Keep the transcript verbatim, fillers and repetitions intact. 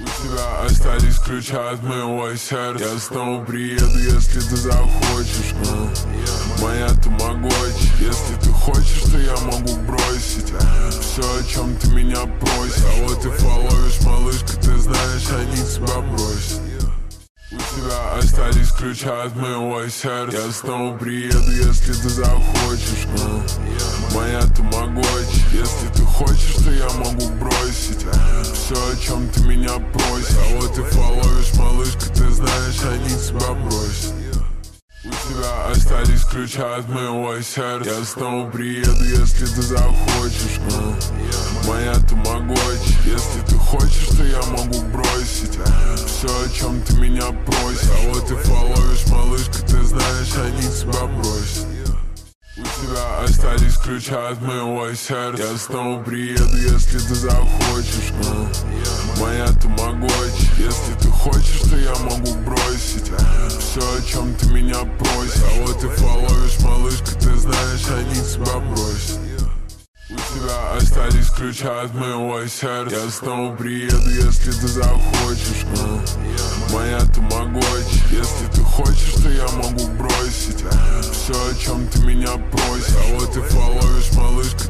У тебя остались ключи от моего сердца. Я снова приеду, если ты захочешь. Моя тамагочи. Если ты хочешь, то я могу бросить все, о чем ты меня просишь. А вот ты фоловишь, малышка, ты знаешь, они тебя бросят. У тебя остались ключи от моего сердца. Я снова приеду, если ты захочешь. Моя тамагочи. Если ты хочешь, то я могу бросить все, о чем ты меня просишь. А вот ты фоловишь, малышка, ты знаешь, они тебя бросят. У тебя остались ключи от моего сердца. Я снова приеду, если ты захочешь. Моя тамагочи. Если ты хочешь, то я могу бросить все, о чем ты меня просишь. А вот ты фоловишь, малышка, ты знаешь, они тебя бросят. У тебя остались ключи от моего сердца. Я снова приеду, если ты захочешь. Моя тамагочи. Если ты хочешь, то я могу бросить все, о чем ты меня просишь. А вот ты фоловишь, малышка, ты знаешь, они тебя бросят. У тебя остались ключи от моего сердца. Я снова приеду, если ты захочешь. Моя тамагочи. Если ты хочешь, то я могу бросить все, о чем ты меня просишь. А вот ты фоловишь.